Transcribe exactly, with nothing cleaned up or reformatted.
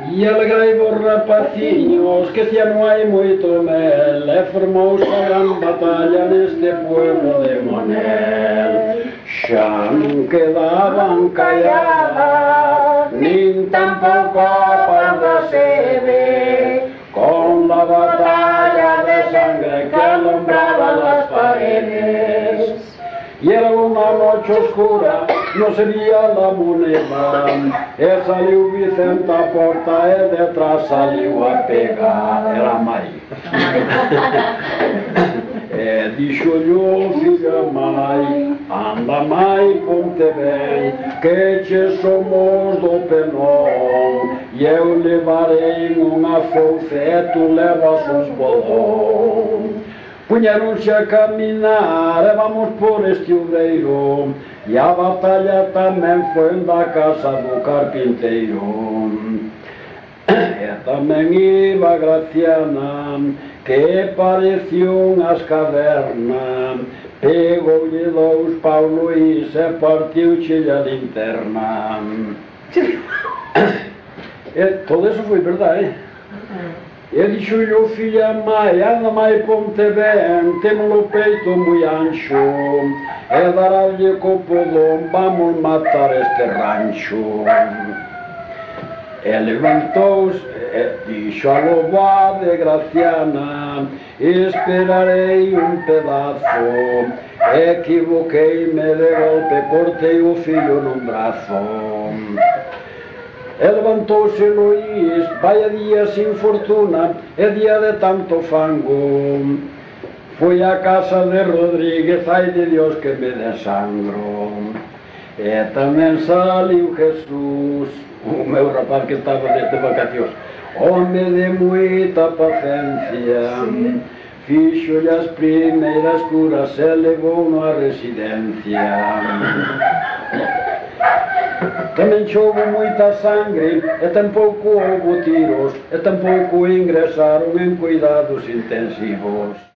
E alegrei vos rapacinhos, que se non hai moito mel, e formouse a gran batalla neste pueblo de Monel. Xa non quedaban calladas, nin tampouco parda se ve, con la batalla de sangre que alumbraba las paredes. Y era una noche oscura, no sería la moneda, e saliu Vicente a porta e detrás saliu a pegar, era a mãe. E dixo-lhe o filho a mãe, anda mãe, ponte bem, que che somos do penón, e eu levarei unha fouce e tu levas uns bolón. Puñeronse a caminar e vamos por este oureiro, e a batalla tamén foi da casa do carpinteiro. E tamén iba Graciana, que pareció unhas cavernas, pegoulle dous pau Luís e partiuche a linterna. E todo eso foi verdade, eh? E dixo-lhe o filho a mãe, anda mãe, ponte ben, temos o peito moi ancho, e dará-lhe co podón, vamos matar este rancho. E levantou-se, e dixo a loba de Graciana, esperarei un pedazo, equivoquei-me de golpe, cortei o filho nun brazo. E levantou-se Luís, vaya día sin fortuna, e día de tanto fango. Fui á casa de Rodríguez, ai de Dios que me desangro. E tamén saliu Jesús, o meu rapaz que estaba de vacacións, home de moita paciencia, fixo-lhe as primeiras curas e levou-no á residencia. Tamén houve moita sangre, e tampouco houve tiros, e tampouco ingresaron en cuidados intensivos.